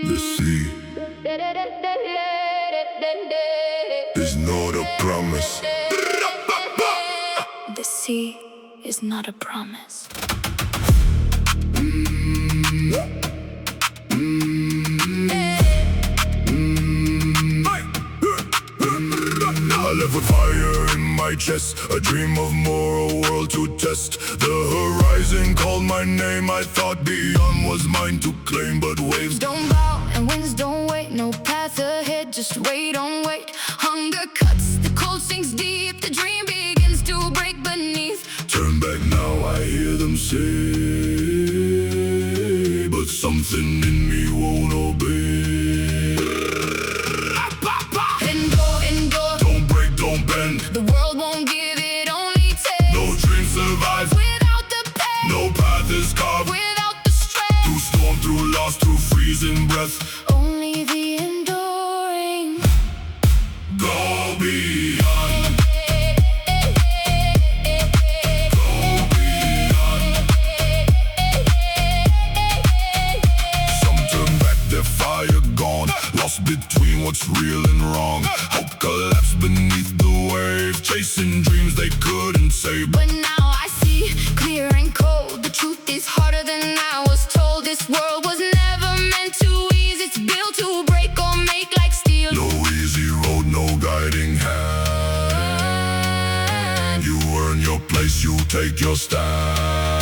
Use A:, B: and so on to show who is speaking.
A: The sea is not a promise.
B: The sea is not a promise.
A: I live with fire in my chest, a dream of more, a world to test. The horizon called my name, I thought beyond was mine to claim. But waves
B: Don't bow and winds don't wait. No path ahead, just wait on wait. Hunger cuts, the cold sinks deep. The dream begins to break beneath.
A: turn back now, I hear them say, but something in me won't obey.
B: And go,
A: Don't break, don't bend,
B: the world won't give it, only takes.
A: no dream survives,
B: Without the pain,
A: no path is carved.
B: without the strength,
A: Through storm, through loss, through freezing breath,
B: only the enduring.
A: go beyond, go beyond. Some turn back, their fire gone, lost between what's real and wrong. Hope collapsed beneath the wave, chasing dreams they couldn't save.
B: But now I see, clear and cold. The truth is harder than I was told. This world was never meant to ease. It's built to break or make like steel.
A: No easy road, no guiding hand. You earn your place, you take your stand.